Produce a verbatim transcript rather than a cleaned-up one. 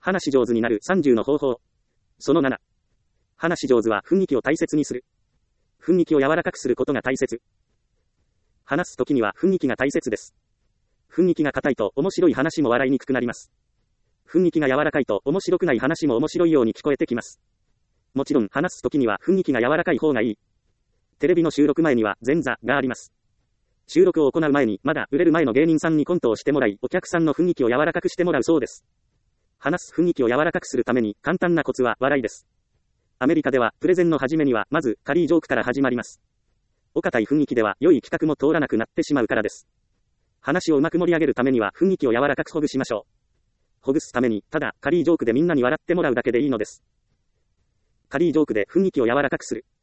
話し上手になるさんじゅうの方法。そのなな。話し上手は雰囲気を大切にする。雰囲気を柔らかくすることが大切。話すときには雰囲気が大切です。雰囲気が硬いと面白い話も笑いにくくなります。雰囲気が柔らかいと面白くない話も面白いように聞こえてきます。もちろん話すときには雰囲気が柔らかい方がいい。テレビの収録前には前座があります。収録を行う前にまだ売れる前の芸人さんにコントをしてもらい、お客さんの雰囲気を柔らかくしてもらうそうです。話す雰囲気を柔らかくするために簡単なコツは笑いです。アメリカではプレゼンの始めにはまずカリージョークから始まります。お堅い雰囲気では良い企画も通らなくなってしまうからです。話をうまく盛り上げるためには雰囲気を柔らかくほぐしましょう。ほぐすためにただカリージョークでみんなに笑ってもらうだけでいいのです。カリージョークで雰囲気を柔らかくする。